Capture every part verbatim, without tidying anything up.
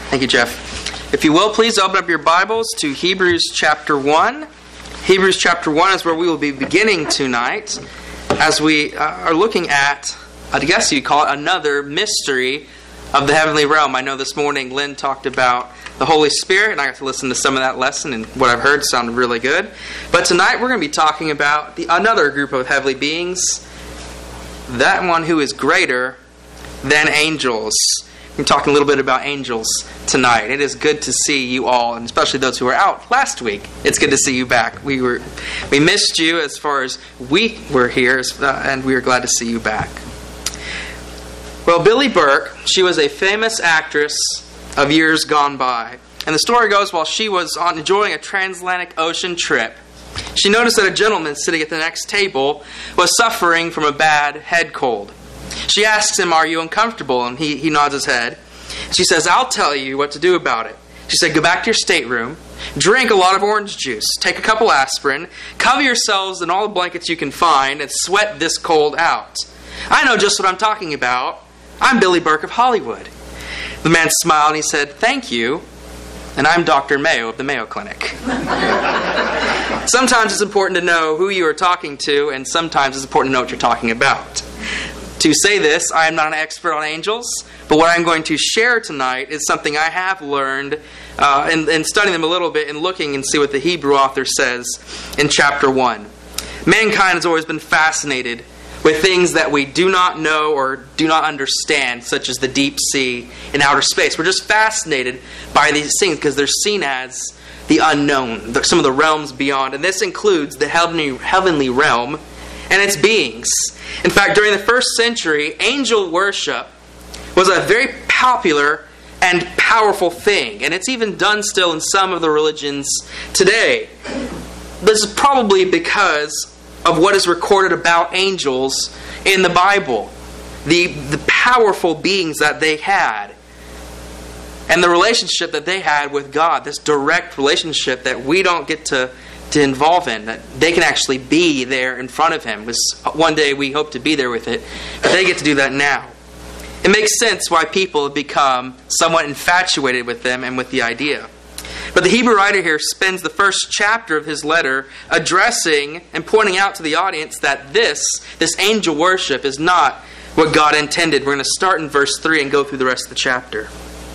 Thank you, Jeff. If you will, please open up your Bibles to Hebrews chapter one. Hebrews chapter one is where we will be beginning tonight as we uh, are looking at, I guess you'd call it, another mystery of the heavenly realm. I know this morning Lynn talked about the Holy Spirit, and I got to listen to some of that lesson, and what I've heard sounded really good. But tonight we're going to be talking about the, another group of heavenly beings, that one who is greater than angels. We're talking a little bit about angels tonight. It is good to see you all, and especially those who were out last week. It's good to see you back. We were, we missed you as far as we were here, uh, and we are glad to see you back. Well, Billie Burke, she was a famous actress of years gone by. And the story goes, while she was on enjoying a transatlantic ocean trip, she noticed that a gentleman sitting at the next table was suffering from a bad head cold. She asks him, "Are you uncomfortable?" And he, he nods his head. She says, "I'll tell you what to do about it." She said, "Go back to your stateroom, drink a lot of orange juice, take a couple aspirin, cover yourselves in all the blankets you can find, and sweat this cold out. I know just what I'm talking about. I'm Billie Burke of Hollywood." The man smiled and he said, "Thank you, and I'm Doctor Mayo of the Mayo Clinic." Sometimes it's important to know who you are talking to, and sometimes it's important to know what you're talking about. To say this, I am not an expert on angels, but what I'm going to share tonight is something I have learned uh, in, in studying them a little bit and looking and see what the Hebrew author says in chapter one. Mankind has always been fascinated with things that we do not know or do not understand, such as the deep sea and outer space. We're just fascinated by these things because they're seen as the unknown, some of the realms beyond. And this includes the heavenly, heavenly realm and its beings. In fact, during the first century, angel worship was a very popular and powerful thing. And it's even done still in some of the religions today. This is probably because of what is recorded about angels in the Bible. The, the powerful beings that they had. And the relationship that they had with God. This direct relationship that we don't get to, to involve in. That they can actually be there in front of Him. Because one day we hope to be there with it. But they get to do that now. It makes sense why people have become somewhat infatuated with them and with the idea. But the Hebrew writer here spends the first chapter of his letter addressing and pointing out to the audience that this, this angel worship is not what God intended. We're going to start in verse three and go through the rest of the chapter.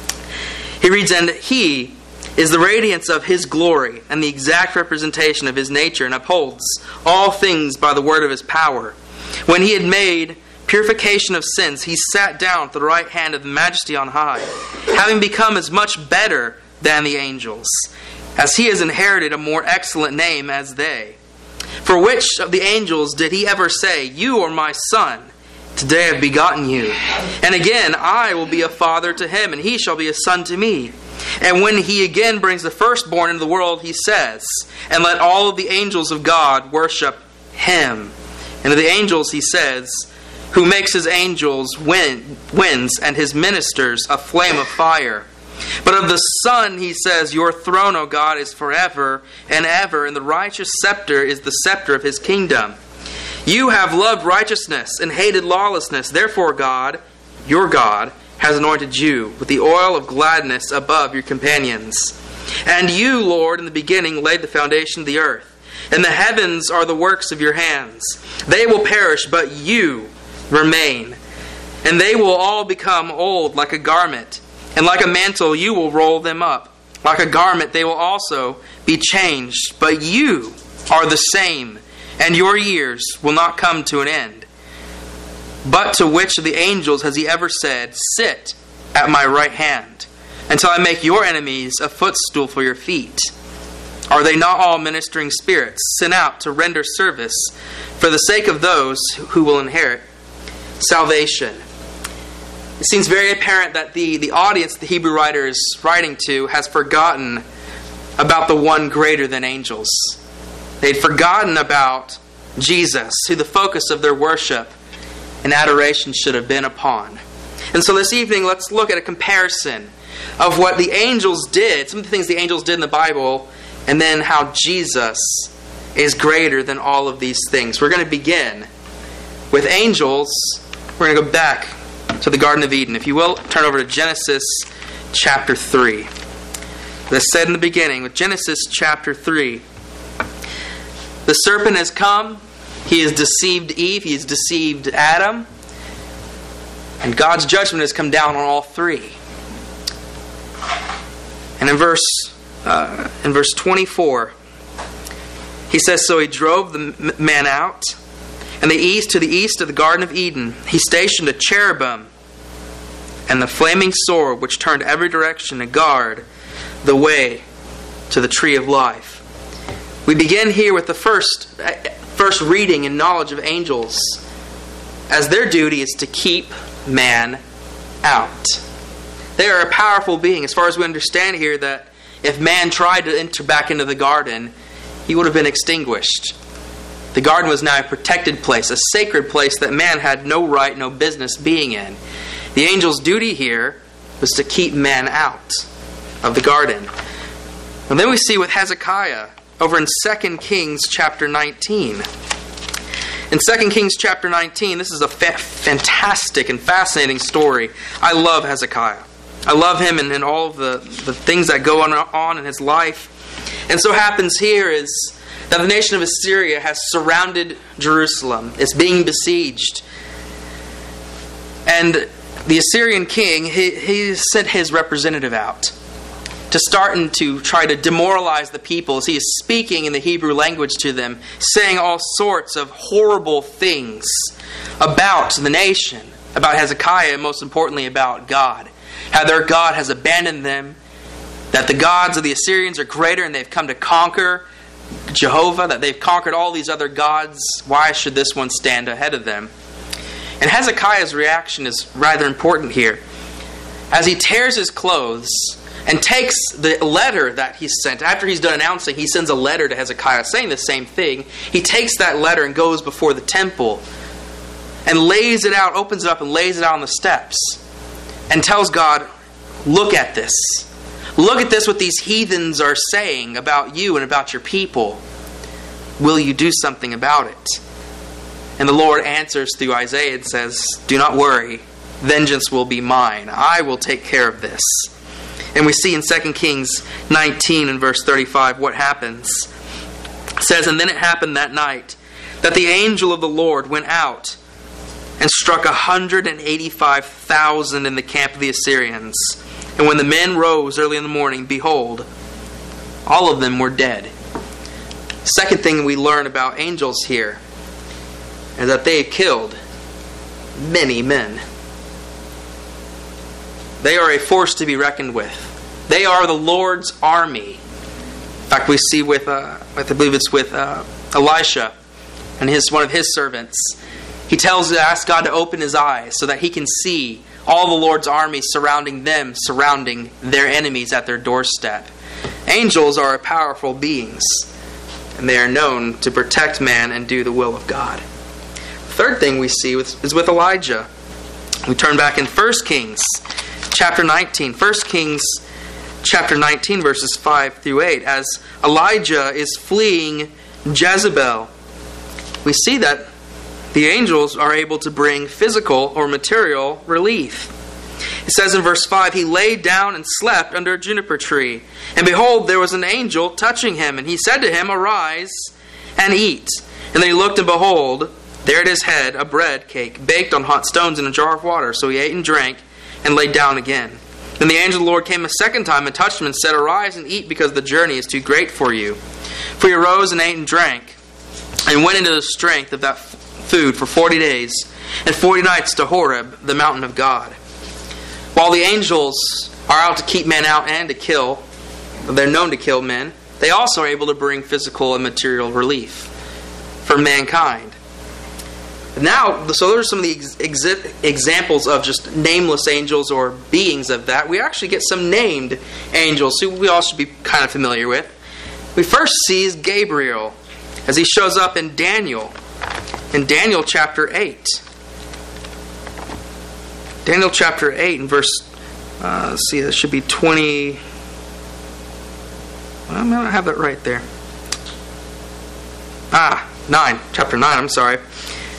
He reads, "And He is the radiance of His glory and the exact representation of His nature, and upholds all things by the word of His power. When He had made purification of sins, He sat down at the right hand of the Majesty on high, having become as much better than the angels, as He has inherited a more excellent name as they. For which of the angels did He ever say, 'You are my Son, today I have begotten you'? And again, I will be a father to him, and he shall be a son to me. And when He again brings the firstborn into the world, He says, 'And let all of the angels of God worship Him.' And of the angels He says, 'Who makes His angels wind, winds, and His ministers a flame of fire.' But of the Son He says, 'Your throne, O God, is forever and ever, and the righteous scepter is the scepter of His kingdom. You have loved righteousness and hated lawlessness. Therefore God, your God, has anointed you with the oil of gladness above your companions. And you, Lord, in the beginning laid the foundation of the earth, and the heavens are the works of your hands. They will perish, but you remain. And they will all become old like a garment, and like a mantle you will roll them up. Like a garment they will also be changed. But you are the same, and your years will not come to an end. But to which of the angels has He ever said, 'Sit at my right hand, until I make your enemies a footstool for your feet'? Are they not all ministering spirits, sent out to render service for the sake of those who will inherit salvation?" It seems very apparent that the, the audience the Hebrew writer is writing to has forgotten about the one greater than angels. They'd forgotten about Jesus, who the focus of their worship and adoration should have been upon. And so this evening, let's look at a comparison of what the angels did, some of the things the angels did in the Bible, and then how Jesus is greater than all of these things. We're going to begin with angels. We're going to go back to the Garden of Eden. If you will, turn over to Genesis chapter three. As said in the beginning, with Genesis chapter three. The serpent has come. He has deceived Eve. He has deceived Adam. And God's judgment has come down on all three. And in verse uh, in verse twenty-four, he says, "So he drove the man out, and the east to the east of the Garden of Eden, he stationed a cherubim and the flaming sword, which turned every direction to guard the way to the tree of life." We begin here with the first first reading and knowledge of angels, as their duty is to keep man out. They are a powerful being. As far as we understand here, that if man tried to enter back into the garden, he would have been extinguished. The garden was now a protected place, a sacred place that man had no right, no business being in. The angel's duty here was to keep man out of the garden. And then we see with Hezekiah over in Second Kings chapter nineteen. In Second Kings chapter nineteen, this is a fa- fantastic and fascinating story. I love Hezekiah. I love him and, and all of the, the things that go on, on in his life. And so happens here is that the nation of Assyria has surrounded Jerusalem. It's being besieged. And the Assyrian king, he, he sent his representative out to start and to try to demoralize the people as he is speaking in the Hebrew language to them, saying all sorts of horrible things about the nation, about Hezekiah, and most importantly about God. How their God has abandoned them, that the gods of the Assyrians are greater and they've come to conquer Jehovah, that they've conquered all these other gods. Why should this one stand ahead of them? And Hezekiah's reaction is rather important here. As he tears his clothes and takes the letter that he sent, after he's done announcing, he sends a letter to Hezekiah saying the same thing. He takes that letter and goes before the temple and lays it out, opens it up and lays it out on the steps and tells God, look at this. Look at this, what these heathens are saying about you and about your people. Will you do something about it? And the Lord answers through Isaiah and says, do not worry, vengeance will be mine. I will take care of this. And we see in Second Kings nineteen and verse thirty-five what happens. It says, and then it happened that night that the angel of the Lord went out and struck one hundred eighty-five thousand in the camp of the Assyrians. And when the men rose early in the morning, behold, all of them were dead. Second thing we learn about angels here is that they killed many men. They are a force to be reckoned with. They are the Lord's army. In fact, we see with, uh, with I believe it's with uh, Elisha and his one of his servants. He tells, asks God to open his eyes so that he can see all the Lord's army surrounding them, surrounding their enemies at their doorstep. Angels are powerful beings, and they are known to protect man and do the will of God. Third thing we see is with Elijah. We turn back in First Kings chapter nineteen. First Kings chapter nineteen, verses five through eight. As Elijah is fleeing Jezebel, we see that the angels are able to bring physical or material relief. It says in verse five, he laid down and slept under a juniper tree. And behold, there was an angel touching him. And he said to him, arise and eat. And then he looked, and behold, there at his head a bread cake, baked on hot stones in a jar of water. So he ate and drank, and laid down again. Then the angel of the Lord came a second time and touched him and said, arise and eat, because the journey is too great for you. For he arose and ate and drank, and went into the strength of that food for forty days, and forty nights to Horeb, the mountain of God. While the angels are out to keep men out and to kill, they're known to kill men, they also are able to bring physical and material relief for mankind. Now, so those are some of the ex- ex- examples of just nameless angels or beings of that. We actually get some named angels who we all should be kind of familiar with. We first see is Gabriel, as he shows up in Daniel, in Daniel chapter eight. Daniel chapter eight and verse, uh, let's see, this should be twenty. Well, I don't have that right there. Ah, nine, chapter nine, I'm sorry.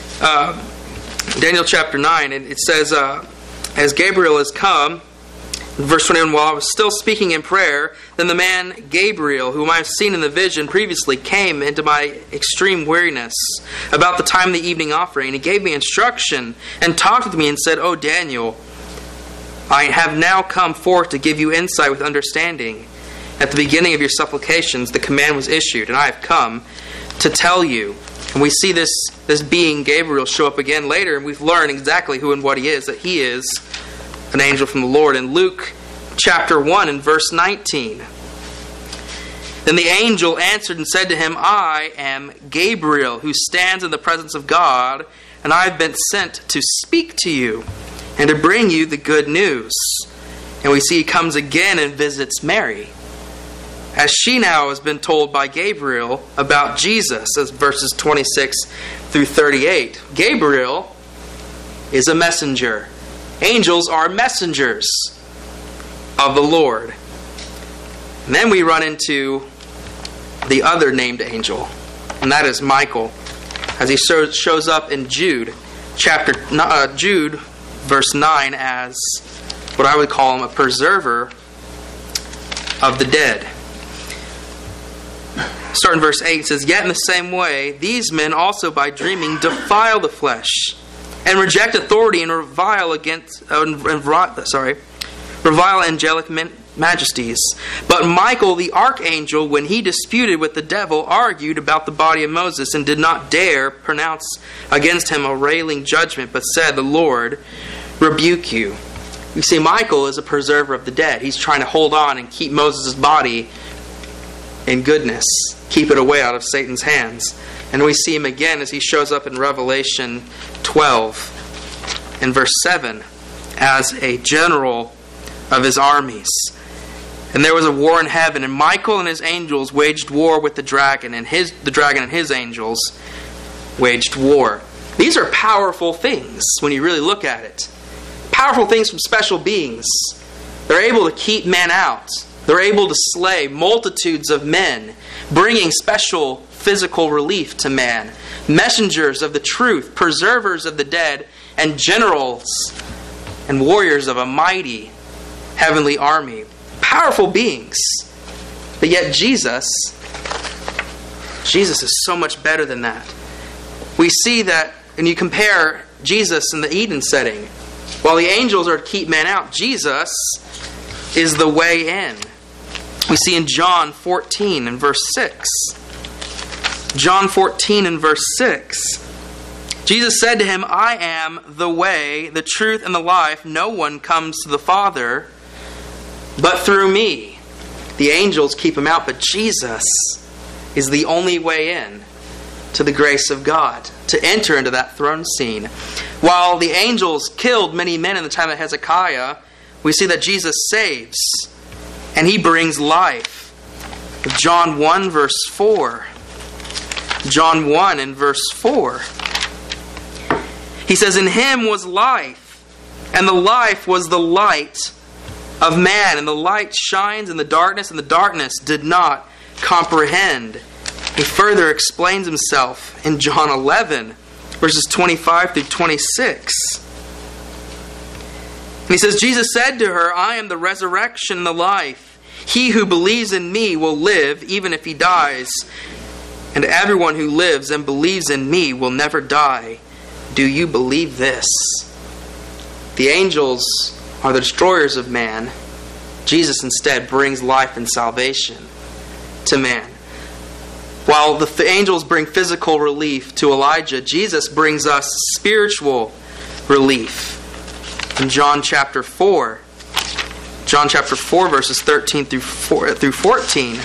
Uh, Daniel chapter nine, and it says, uh, as Gabriel has come, Verse twenty-one, while I was still speaking in prayer, then the man Gabriel, whom I have seen in the vision previously, came into my extreme weariness about the time of the evening offering. And he gave me instruction and talked with me and said, O Daniel, I have now come forth to give you insight with understanding. At the beginning of your supplications, the command was issued, and I have come to tell you. And we see this, this being, Gabriel, show up again later, and we've learned exactly who and what he is, that he is an angel from the Lord. In Luke chapter one and verse nineteen, then the angel answered and said to him, I am Gabriel, who stands in the presence of God, and I have been sent to speak to you and to bring you the good news. And we see he comes again and visits Mary, as she now has been told by Gabriel about Jesus, as verses twenty-six through thirty-eight. Gabriel is a messenger. Angels are messengers of the Lord. And then we run into the other named angel, and that is Michael, as he shows up in Jude, chapter uh, Jude, verse nine, as what I would call him a preserver of the dead. Starting verse eight, it says, Yet in the same way, these men also by dreaming defile the flesh, and reject authority and revile against, uh, sorry, revile angelic majesties. But Michael the archangel, when he disputed with the devil, argued about the body of Moses, and did not dare pronounce against him a railing judgment, but said, The Lord rebuke you. You see, Michael is a preserver of the dead. He's trying to hold on and keep Moses' body in goodness, keep it away out of Satan's hands. And we see him again as he shows up in Revelation twelve in verse seven as a general of his armies. And there was a war in heaven, and Michael and his angels waged war with the dragon, and his the dragon and his angels waged war. These are powerful things when you really look at it. Powerful things from special beings. They're able to keep men out. They're able to slay multitudes of men, bringing special physical relief to man. Messengers of the truth, preservers of the dead, and generals and warriors of a mighty heavenly army. Powerful beings. But yet Jesus, Jesus is so much better than that. We see that when you compare Jesus in the Eden setting, while the angels are to keep men out, Jesus is the way in. We see in John fourteen and verse six. John fourteen and verse six. Jesus said to him, I am the way, the truth, and the life. No one comes to the Father but through me. The angels keep him out, but Jesus is the only way in to the grace of God, to enter into that throne scene. While the angels killed many men in the time of Hezekiah, we see that Jesus saves, and he brings life. John one verse four. John one and verse four. He says, In him was life, and the life was the light of man, and the light shines in the darkness, and the darkness did not comprehend. He further explains himself in John eleven, verses twenty-five through twenty-six. And he says, Jesus said to her, I am the resurrection and the life. He who believes in me will live, even if he dies. And everyone who lives and believes in me will never die. Do you believe this? The angels are the destroyers of man. Jesus instead brings life and salvation to man. While the angels bring physical relief to Elijah, Jesus brings us spiritual relief. In John chapter four, John chapter four, verses thirteen through fourteen,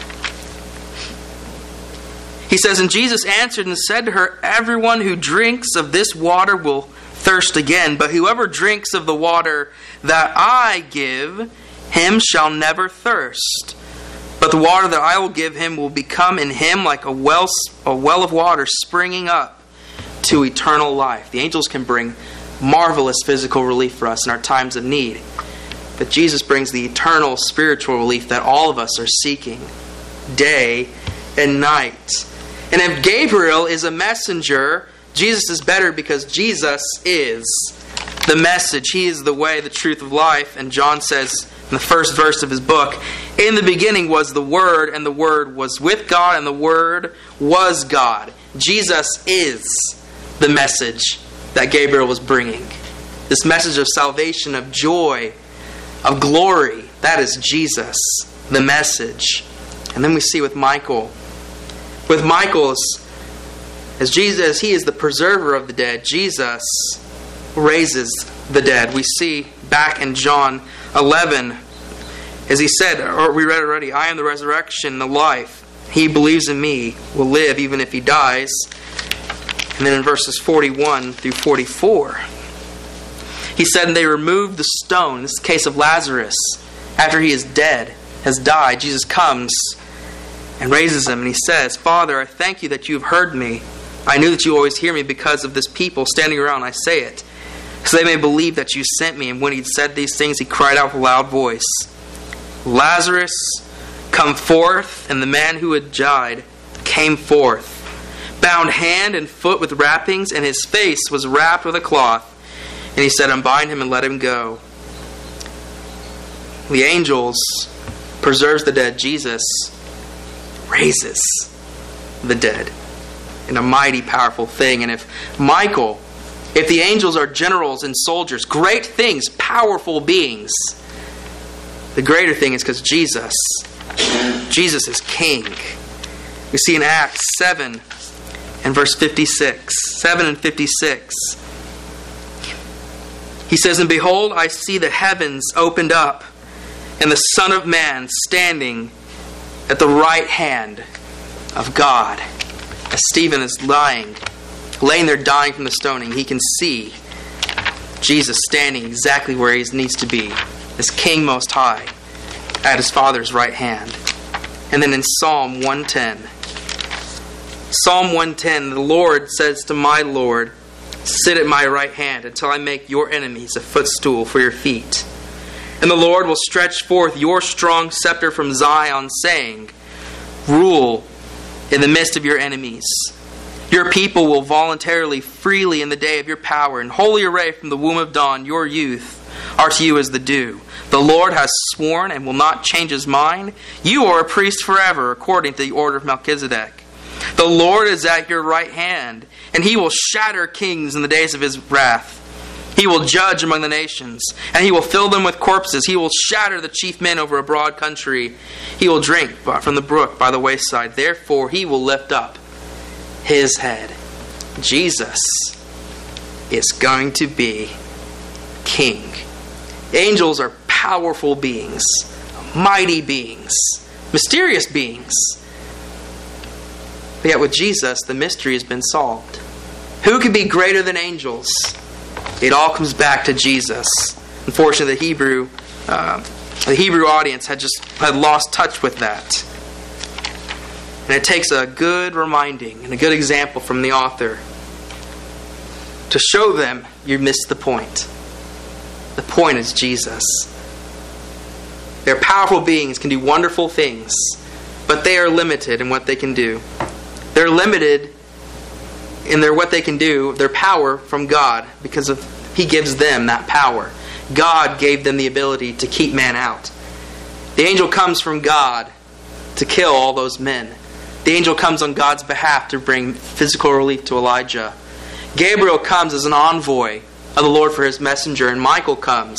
he says, And Jesus answered and said to her, Everyone who drinks of this water will thirst again, but whoever drinks of the water that I give him shall never thirst. But the water that I will give him will become in him like a well, a well of water springing up to eternal life. The angels can bring marvelous physical relief for us in our times of need. But Jesus brings the eternal spiritual relief that all of us are seeking day and night. And if Gabriel is a messenger, Jesus is better because Jesus is the message. He is the way, the truth of life. And John says in the first verse of his book, in the beginning was the Word, and the Word was with God, and the Word was God. Jesus is the message that Gabriel was bringing. This message of salvation, of joy, of glory. That is Jesus, the message. And then we see with Michael. With Michael, as, as Jesus, he is the preserver of the dead. Jesus raises the dead. We see back in John eleven, as he said, or we read already, I am the resurrection and the life. He believes in me will live even if he dies. And then in verses forty-one through forty-four, he said, and they removed the stone. This is the case of Lazarus. After he is dead, has died, Jesus comes and raises him. And he says, Father, I thank you that you have heard me. I knew that you always hear me because of this people standing around. I say it, so they may believe that you sent me. And when he said these things, he cried out with a loud voice, Lazarus, come forth. And the man who had died came forth, bound hand and foot with wrappings, and his face was wrapped with a cloth. And he said, unbind him and let him go. The angels preserves the dead. Jesus raises the dead in a mighty, powerful thing. And if Michael, if the angels are generals and soldiers, great things, powerful beings, the greater thing is because Jesus, Jesus is King. We see in Acts seven and verse fifty-six, seven and fifty-six. He says, and behold, I see the heavens opened up, and the Son of Man standing at the right hand of God. As Stephen is lying, laying there dying from the stoning, he can see Jesus standing exactly where he needs to be, as King Most High, at his Father's right hand. And then in Psalm one ten, Psalm one ten, the Lord says to my Lord, sit at my right hand until I make your enemies a footstool for your feet. And the Lord will stretch forth your strong scepter from Zion, saying, rule in the midst of your enemies. Your people will voluntarily, freely in the day of your power, in holy array from the womb of dawn, your youth are to you as the dew. The Lord has sworn and will not change his mind. You are a priest forever, according to the order of Melchizedek. The Lord is at your right hand, and he will shatter kings in the days of his wrath. He will judge among the nations, and he will fill them with corpses. He will shatter the chief men over a broad country. He will drink from the brook by the wayside. Therefore he will lift up his head. Jesus is going to be King. Angels are powerful beings, mighty beings, mysterious beings. But yet with Jesus, the mystery has been solved. Who can be greater than angels? It all comes back to Jesus. Unfortunately, the Hebrew, uh, the Hebrew audience had just had lost touch with that. And it takes a good reminding and a good example from the author to show them you missed the point. The point is Jesus. They're powerful beings, can do wonderful things, but they are limited in what they can do. They're limited in their what they can do, their power from God, because of He gives them that power. God gave them the ability to keep man out. The angel comes from God to kill all those men. The angel comes on God's behalf to bring physical relief to Elijah. Gabriel comes as an envoy of the Lord for his messenger, and Michael comes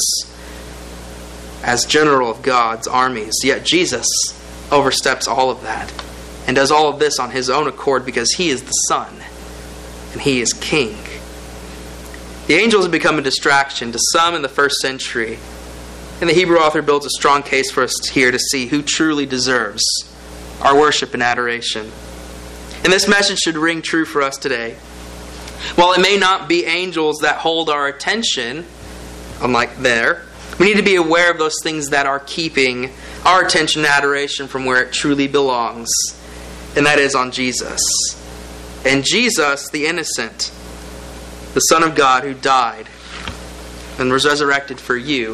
as general of God's armies. Yet Jesus oversteps all of that and does all of this on his own accord because he is the Son and he is King. The angels have become a distraction to some in the first century, and the Hebrew author builds a strong case for us here to see who truly deserves our worship and adoration. And this message should ring true for us today. While it may not be angels that hold our attention, unlike there, we need to be aware of those things that are keeping our attention and adoration from where it truly belongs, and that is on Jesus. And Jesus, the innocent, the Son of God who died and was resurrected for you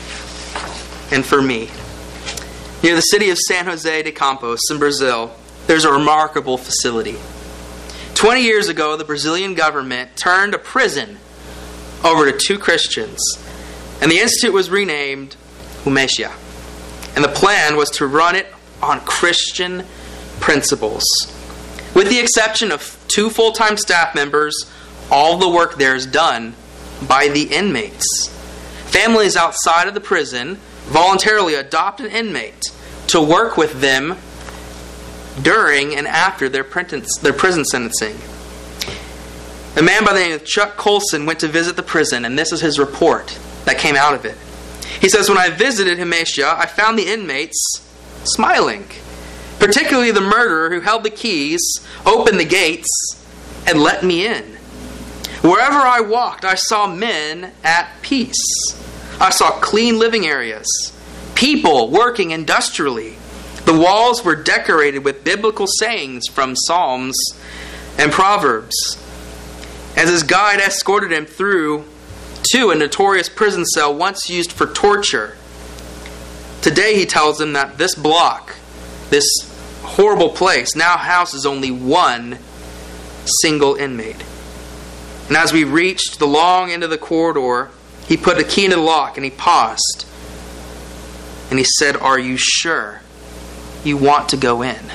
and for me. Near the city of San Jose de Campos in Brazil, there's a remarkable facility. Twenty years ago, the Brazilian government turned a prison over to two Christians. And the institute was renamed Umeshia. And the plan was to run it on Christian principles. With the exception of two full-time staff members, all the work there is done by the inmates. Families outside of the prison voluntarily adopt an inmate to work with them during and after their prison sentencing. A man by the name of Chuck Colson went to visit the prison, and this is his report that came out of it. He says, "When I visited Umeshia, I found the inmates smiling, particularly the murderer who held the keys, opened the gates, and let me in. Wherever I walked, I saw men at peace. I saw clean living areas, people working industrially. The walls were decorated with biblical sayings from Psalms and Proverbs." As his guide escorted him through to a notorious prison cell once used for torture, today he tells him that this block, this horrible place, now houses only one single inmate. And as we reached the long end of the corridor, he put a key into the lock and he paused. And he said, "Are you sure you want to go in?"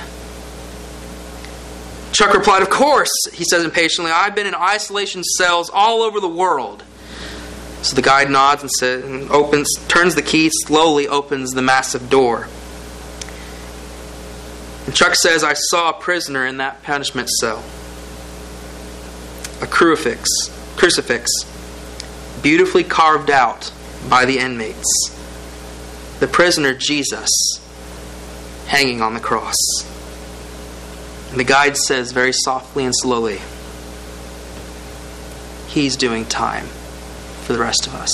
Chuck replied, "Of course," he says impatiently. "I've been in isolation cells all over the world." So the guide nods and says, and opens, turns the key, slowly opens the massive door. And Chuck says, "I saw a prisoner in that punishment cell. A crucifix, crucifix, beautifully carved out by the inmates. The prisoner Jesus, hanging on the cross." And the guide says very softly and slowly, "He's doing time for the rest of us."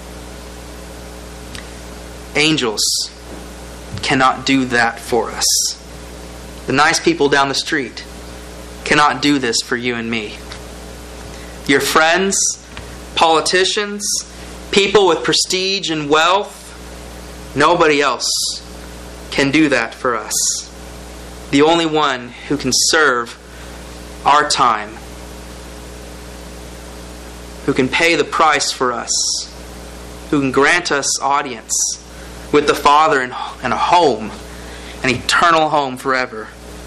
Angels cannot do that for us. The nice people down the street cannot do this for you and me. Your friends, politicians, people with prestige and wealth, nobody else can do that for us. The only one who can serve our time, who can pay the price for us, who can grant us audience with the Father and a home, an eternal home forever,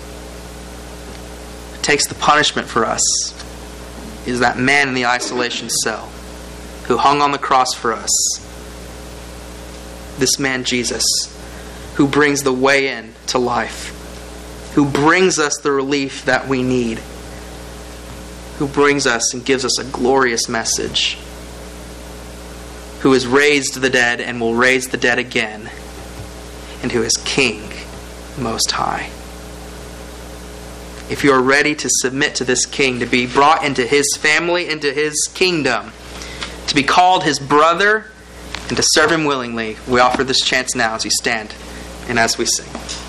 who takes the punishment for us, is that man in the isolation cell who hung on the cross for us. This man Jesus, who brings the way in to life, who brings us the relief that we need, who brings us and gives us a glorious message, who has raised the dead and will raise the dead again, and who is King Most High. If you are ready to submit to this King, to be brought into His family, into His kingdom, to be called His brother, and to serve Him willingly, we offer this chance now as we stand and as we sing.